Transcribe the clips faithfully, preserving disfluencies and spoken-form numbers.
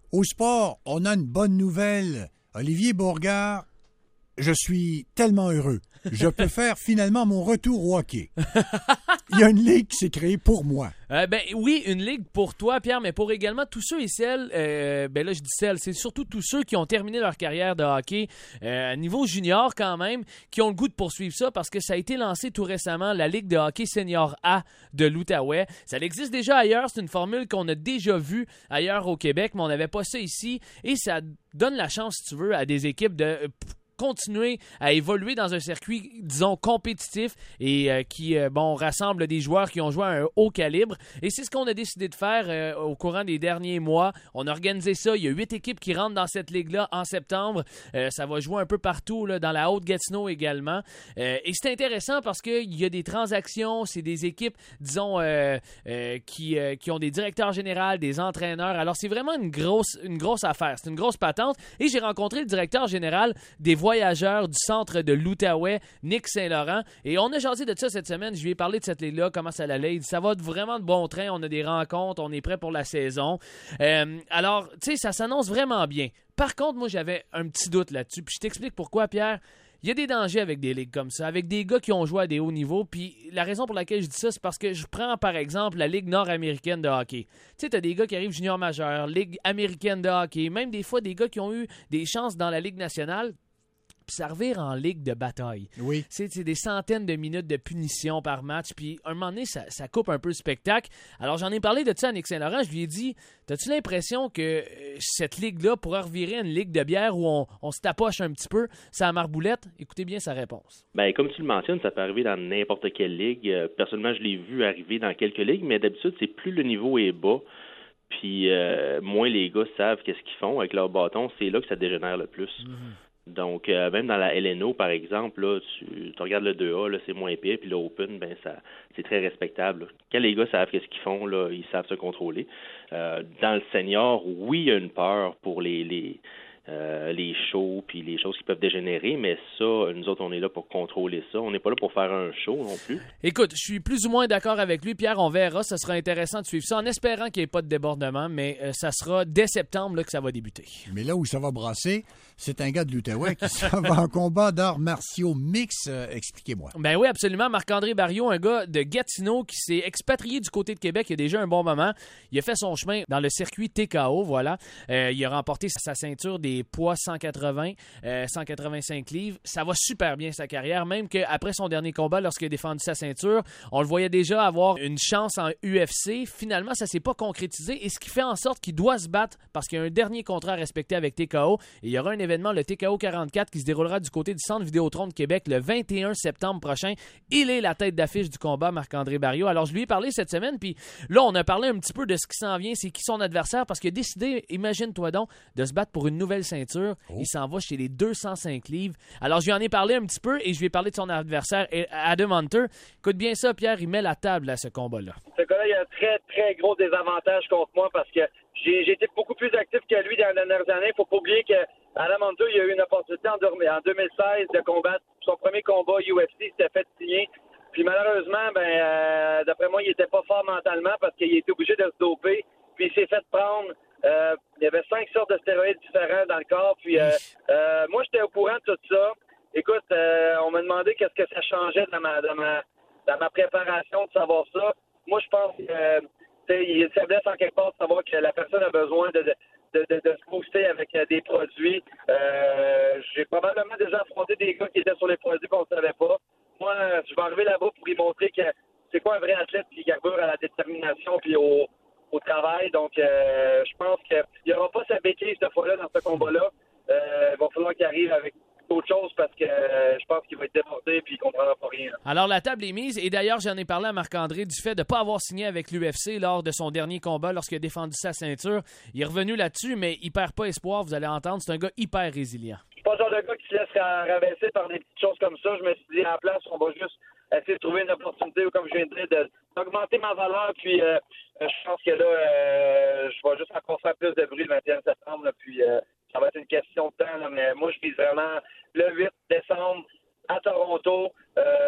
Au sport, on a une bonne nouvelle. Olivier Beauregard, je suis tellement heureux. Je peux faire finalement mon retour au hockey. Il y a une ligue qui s'est créée pour moi. Euh, ben oui, une ligue pour toi, Pierre, mais pour également tous ceux et celles, euh, ben là je dis celles, c'est surtout tous ceux qui ont terminé leur carrière de hockey euh, à niveau junior quand même, qui ont le goût de poursuivre ça parce que ça a été lancé tout récemment, la Ligue de hockey senior A de l'Outaouais. Ça existe déjà ailleurs, c'est une formule qu'on a déjà vue ailleurs au Québec, mais on n'avait pas ça ici et ça donne la chance, si tu veux, à des équipes de... Euh, continuer à évoluer dans un circuit, disons, compétitif et euh, qui, euh, bon, rassemble des joueurs qui ont joué à un haut calibre. Et c'est ce qu'on a décidé de faire euh, au courant des derniers mois. On a organisé ça. Il y a huit équipes qui rentrent dans cette ligue-là en septembre. Euh, ça va jouer un peu partout, là, dans la Haute-Gatineau également. Euh, et c'est intéressant parce qu'il y a des transactions. C'est des équipes, disons, euh, euh, qui, euh, qui ont des directeurs généraux, des entraîneurs. Alors, c'est vraiment une grosse, une grosse affaire. C'est une grosse patente. Et j'ai rencontré le directeur général des voyageurs du centre de l'Outaouais, Nick Saint-Laurent. Et on a jasé de ça cette semaine. Je lui ai parlé de cette ligue-là, comment ça allait. Il dit, ça va vraiment de bon train. On a des rencontres. On est prêt pour la saison. Euh, alors, tu sais, ça s'annonce vraiment bien. Par contre, moi, j'avais un petit doute là-dessus. Puis je t'explique pourquoi, Pierre. Il y a des dangers avec des ligues comme ça, avec des gars qui ont joué à des hauts niveaux. Puis la raison pour laquelle je dis ça, c'est parce que je prends par exemple la Ligue nord-américaine de hockey. Tu sais, t'as des gars qui arrivent junior majeur, Ligue américaine de hockey, même des fois des gars qui ont eu des chances dans la Ligue nationale. Puis ça revire en ligue de bataille. Oui. C'est, c'est des centaines de minutes de punition par match. Puis, à un moment donné, ça, ça coupe un peu le spectacle. Alors, j'en ai parlé de ça à Nick Saint-Laurent. Je lui ai dit, t'as-tu l'impression que euh, cette ligue-là pourrait revirer à une ligue de bière où on, on se tapoche un petit peu, ça a marboulette? Écoutez bien sa réponse. Bien, comme tu le mentionnes, ça peut arriver dans n'importe quelle ligue. Euh, personnellement, je l'ai vu arriver dans quelques ligues, mais d'habitude, c'est plus le niveau est bas, puis euh, moins les gars savent qu'est-ce qu'ils font avec leur bâton. C'est là que ça dégénère le plus. Mm-hmm. Donc, euh, même dans la L N O, par exemple, là, tu, tu regardes le deux A, là, c'est moins pire, puis l'Open, ben ça, c'est très respectable. Là. Quand les gars savent qu'est-ce qu'ils font, là, ils savent se contrôler. Euh, dans le senior, oui, il y a une peur pour les, les, euh, les shows, puis les choses qui peuvent dégénérer, mais ça, nous autres, on est là pour contrôler ça. On n'est pas là pour faire un show non plus. Écoute, je suis plus ou moins d'accord avec lui. Pierre, on verra. Ça sera intéressant de suivre ça en espérant qu'il n'y ait pas de débordement, mais euh, ça sera dès septembre là, que ça va débuter. Mais là où ça va brasser, c'est un gars de l'Outaouais qui s'en va en combat d'arts martiaux mix. Euh, expliquez-moi. Ben oui, absolument. Marc-André Barriot, un gars de Gatineau qui s'est expatrié du côté de Québec il y a déjà un bon moment. Il a fait son chemin dans le circuit T K O, voilà. Euh, il a remporté sa ceinture des poids cent quatre-vingts, euh, cent quatre-vingt-cinq livres. Ça va super bien sa carrière, même qu'après son dernier combat, lorsqu'il a défendu sa ceinture, on le voyait déjà avoir une chance en U F C. Finalement, ça s'est pas concrétisé et ce qui fait en sorte qu'il doit se battre parce qu'il y a un dernier contrat à respecter avec T K O et il y aura un événement, le T K O quarante-quatre, qui se déroulera du côté du Centre Vidéotron de Québec le vingt et un septembre prochain. Il est la tête d'affiche du combat, Marc-André Barriot. Alors, je lui ai parlé cette semaine, puis là, on a parlé un petit peu de ce qui s'en vient, c'est qui son adversaire, parce qu'il a décidé, imagine-toi donc, de se battre pour une nouvelle ceinture. Oh. Il s'en va chez les deux cent cinq livres. Alors, je lui en ai parlé un petit peu et je lui ai parlé de son adversaire, Adam Hunter. Écoute bien ça, Pierre, il met la table à ce combat-là. Ce gars-là, il a un très, très gros désavantage contre moi parce que j'ai, j'ai été beaucoup plus actif que lui dans les dernières années. Il ne faut pas oublier que Adam Hunter, il a eu une opportunité en deux mille seize de combattre son premier combat U F C, il s'était fait signer. Puis malheureusement, ben euh, d'après moi, il était pas fort mentalement parce qu'il était obligé de se doper. Puis il s'est fait prendre. Euh, il y avait cinq sortes de stéroïdes différents dans le corps. Puis euh, euh, moi, j'étais au courant de tout ça. Écoute, euh, on m'a demandé qu'est-ce que ça changeait dans ma dans ma dans ma préparation de savoir ça. Moi, je pense que euh, il est faiblesse en quelque part de savoir que la personne a besoin de, de De, de, de se booster avec euh, des produits. Euh, j'ai probablement déjà affronté des gars qui étaient sur les produits qu'on ne savait pas. Moi, je vais arriver là-bas pour lui montrer que c'est quoi un vrai athlète qui carbure à la détermination puis au, au travail. Donc, euh, je pense qu'il n'y aura pas sa béquille cette fois-là dans ce combat-là. Euh, il va falloir qu'il arrive avec autre chose parce que euh, je pense qu'il va être déporté et qu'il ne comprendra pas rien. Alors, la table est mise. Et d'ailleurs, j'en ai parlé à Marc-André du fait de ne pas avoir signé avec l'U F C lors de son dernier combat lorsqu'il a défendu sa ceinture. Il est revenu là-dessus, mais il ne perd pas espoir. Vous allez entendre, c'est un gars hyper résilient. Je suis pas le genre de gars qui se laisse rabaisser par des petites choses comme ça. Je me suis dit, à la place, on va juste essayer de trouver une opportunité, comme je viens de dire, de, d'augmenter ma valeur. Puis, euh, je pense que là, euh, je vais juste encore faire plus de bruit le vingt et un septembre. Là, puis, euh, ça va être une question de temps. Là, mais moi, je vise vraiment le huit décembre à Toronto. Euh,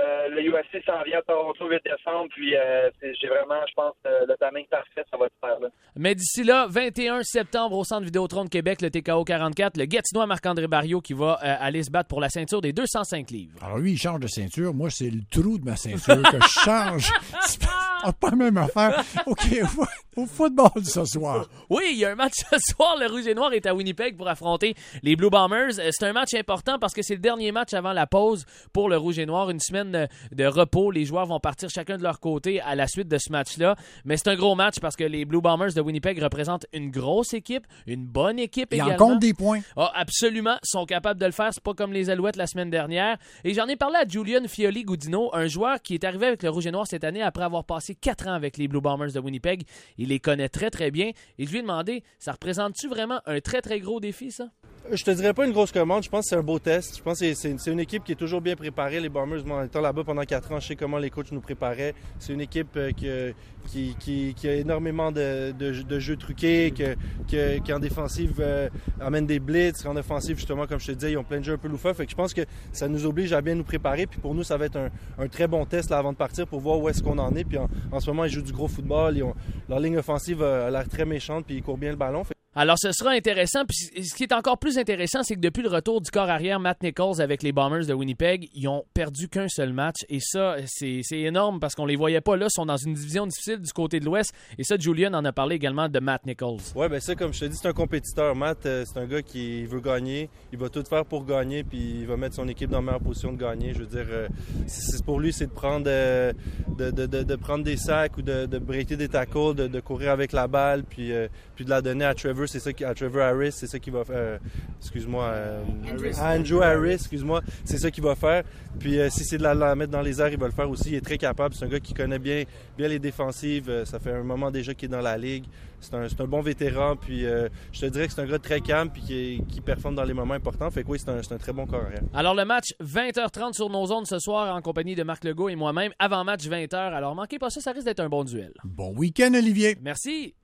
le U F C s'en vient à Toronto le huit décembre, puis euh, c'est, j'ai vraiment, je pense, euh, le timing parfait, ça va se faire là. Mais d'ici là, vingt et un septembre au Centre Vidéotron de Québec, le T K O quarante-quatre, le Gatinois Marc-André Barriot qui va euh, aller se battre pour la ceinture des deux cent cinq livres. Alors lui, il change de ceinture. Moi, c'est le trou de ma ceinture que je change. C'est pas, pas la même affaire. OK, au, au football ce soir. Oui, il y a un match ce soir. Le Rouge et Noir est à Winnipeg pour affronter les Blue Bombers. C'est un match important parce que c'est le dernier match avant la pause pour le Rouge et Noir. Une semaine de repos. Les joueurs vont partir chacun de leur côté à la suite de ce match-là. Mais c'est un gros match parce que les Blue Bombers de Winnipeg représentent une grosse équipe, une bonne équipe Et également. en compte des points. Ah, absolument, sont capables de le faire. C'est pas comme les Alouettes la semaine dernière. Et j'en ai parlé à Julian Fioli-Gudino, un joueur qui est arrivé avec le Rouge et Noir cette année après avoir passé quatre ans avec les Blue Bombers de Winnipeg. Il les connaît très, très bien. Et je lui ai demandé, ça représente-tu vraiment un très, très gros défi, ça? Je te dirais pas une grosse commande, je pense que c'est un beau test. Je pense que c'est, c'est une équipe qui est toujours bien préparée. Les Bombers, moi, en étant là-bas pendant quatre ans, je sais comment les coachs nous préparaient. C'est une équipe qui, qui, qui, qui a énormément de, de, de jeux truqués, que, que, qui en défensive euh, amène des blitz, en offensive, justement, comme je te disais, ils ont plein de jeux un peu loufoques. Fait que je pense que ça nous oblige à bien nous préparer. Puis pour nous, ça va être un, un très bon test là, avant de partir pour voir où est-ce qu'on en est. Puis en, en ce moment, ils jouent du gros football. Ils ont, leur ligne offensive a, a l'air très méchante, puis ils courent bien le ballon. Fait Alors, ce sera intéressant. Puis, ce qui est encore plus intéressant, c'est que depuis le retour du corps arrière Matt Nichols avec les Bombers de Winnipeg, ils ont perdu qu'un seul match. Et ça, c'est, c'est énorme parce qu'on les voyait pas là. Ils sont dans une division difficile du côté de l'Ouest. Et ça, Julian en a parlé également de Matt Nichols. Ouais, ben ça, comme je te dis, c'est un compétiteur. Matt, euh, c'est un gars qui veut gagner. Il va tout faire pour gagner, puis il va mettre son équipe dans la meilleure position de gagner. Je veux dire, euh, c'est, c'est pour lui, c'est de prendre, euh, de, de, de, de prendre des sacs ou de, de breaker des tackles, de, de courir avec la balle, puis, euh, puis de la donner à Trevor. C'est ça qui, à Trevor Harris, c'est ça qui va faire. Euh, excuse-moi. Euh, Harris. Andrew Harris, excuse-moi. C'est ça qu'il va faire. Puis euh, si c'est de la, la mettre dans les airs, il va le faire aussi. Il est très capable. C'est un gars qui connaît bien, bien les défensives. Euh, ça fait un moment déjà qu'il est dans la ligue. C'est un, c'est un bon vétéran. Puis euh, je te dirais que c'est un gars très calme puis qui, qui performe dans les moments importants. Fait que oui, c'est un, c'est un très bon corps arrière. Alors le match, vingt heures trente sur nos ondes ce soir en compagnie de Marc Legault et moi-même. Avant match, vingt heures. Alors manquez pas ça, ça risque d'être un bon duel. Bon week-end, Olivier. Merci.